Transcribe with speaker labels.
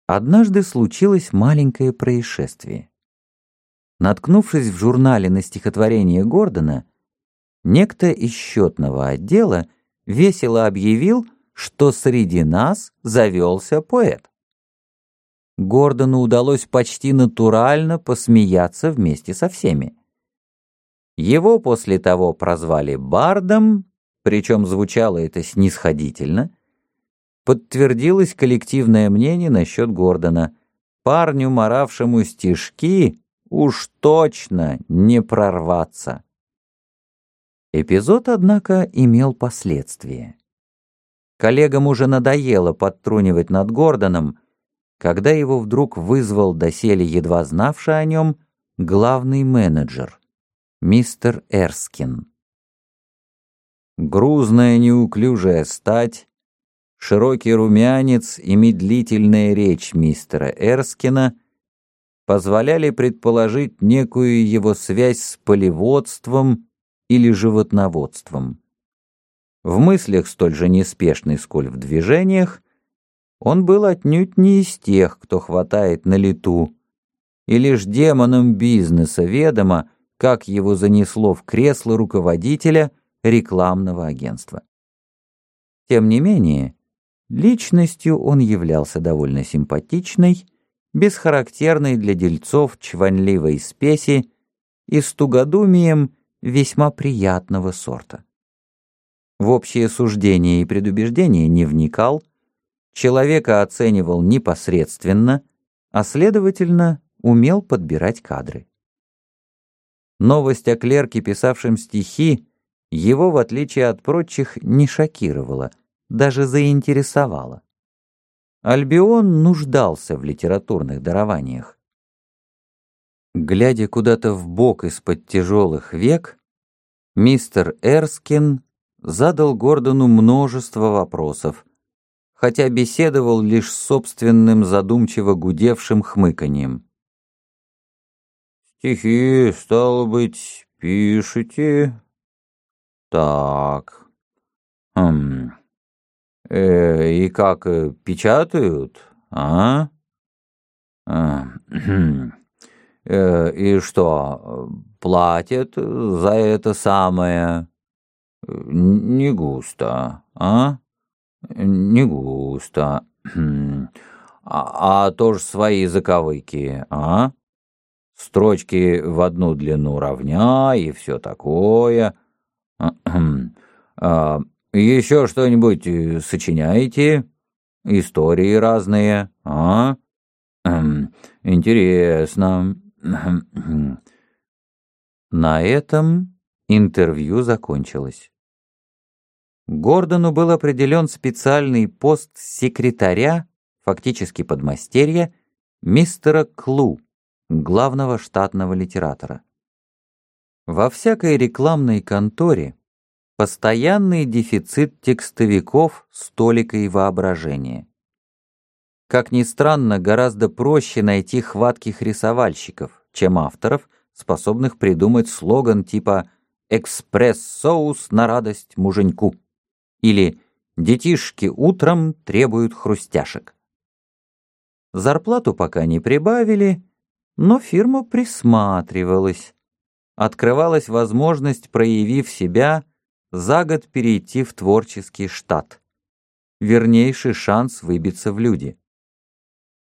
Speaker 1: Однажды случилось маленькое происшествие. Наткнувшись в журнале на стихотворение Гордона, некто из счетного отдела весело объявил, что среди нас завелся поэт. Гордону удалось почти натурально посмеяться вместе со всеми. Его после того прозвали бардом, причем звучало это снисходительно. Подтвердилось коллективное мнение насчет Гордона. Парню, моравшему стишки, уж точно не прорваться. Эпизод, однако, имел последствия. Коллегам уже надоело подтрунивать над Гордоном, когда его вдруг вызвал доселе едва знавший о нем главный менеджер, мистер Эрскин. Грузная неуклюжая стать, широкий румянец и медлительная речь мистера Эрскина позволяли предположить некую его связь с полеводством или животноводством. В мыслях столь же неспешный, сколь в движениях, он был отнюдь не из тех, кто хватает на лету, и лишь демонам бизнеса ведомо, как его занесло в кресло руководителя рекламного агентства. Тем не менее, личностью он являлся довольно симпатичной, без характерной для дельцов чванливой спеси и с тугодумием весьма приятного сорта. В общее суждение и предубеждение не вникал, человека оценивал непосредственно, а следовательно, умел подбирать кадры. Новость о клерке, писавшем стихи, его, в отличие от прочих, не шокировала, даже заинтересовала. Альбион нуждался в литературных дарованиях. Глядя куда-то вбок из-под тяжелых век, мистер Эрскин задал Гордону множество вопросов, хотя беседовал лишь с собственным задумчиво гудевшим хмыканьем. «Стихи, стало быть, пишете? Так. И как, печатают, а? И что, платят за это самое? Не густо, а? Не густо. А тоже свои заковыки, а? Строчки в одну длину равня и все такое. Еще что-нибудь сочиняете? Истории разные, а? Интересно. На этом интервью закончилось. Гордону был определен специальный пост секретаря, фактически подмастерья, мистера Клу, главного штатного литератора. Во всякой рекламной конторе постоянный дефицит текстовиков с толикой воображения. Как ни странно, гораздо проще найти хватких рисовальщиков, чем авторов, способных придумать слоган типа «Экспресс-соус на радость муженьку» или «Детишки утром требуют хрустяшек». Зарплату пока не прибавили, но фирма присматривалась. Открывалась возможность, проявив себя, за год перейти в творческий штат. Вернейший шанс выбиться в люди.